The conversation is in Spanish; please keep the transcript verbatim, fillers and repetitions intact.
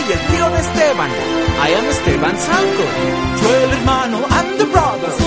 el tío de Esteban. I am Esteban's uncle. Yo el hermano and the brother.